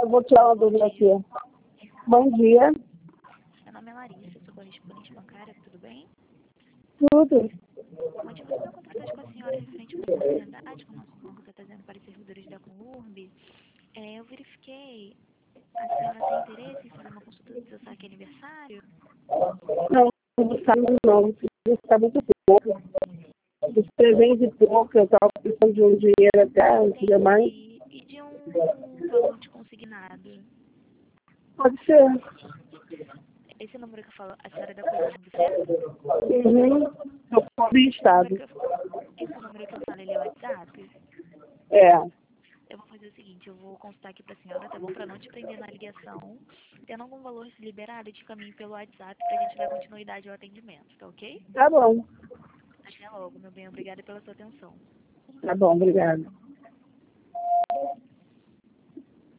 eu vou tirar uma dúvida aqui. Bom dia. Meu nome é Larissa, sou correspondente bancária, tudo bem? Tudo. O motivo do meu contato com a senhora referente a uma oportunidade que o nosso banco está trazendo para os servidores da Conurb, eu verifiquei, a senhora tem interesse em fazer uma consulta do seu saque aniversário? Não, não sabe não. Está muito pouco. Os 300 e pouco, eu estava precisando de um dinheiro até, não queria mais. E de um valor de consignado? Pode ser. Esse número que eu falo, a senhora é da Conurb, certo? Uhum. Eu pobre estado. Esse número que eu falo, ele é o WhatsApp? É. Eu vou fazer o seguinte, eu vou consultar aqui pra senhora, tá bom? Pra não te prender na ligação. Tendo algum valor liberado, eu te caminho pelo WhatsApp pra gente dar continuidade ao atendimento, tá ok? Tá bom. Até logo, meu bem. Obrigada pela sua atenção. Tá bom, obrigada.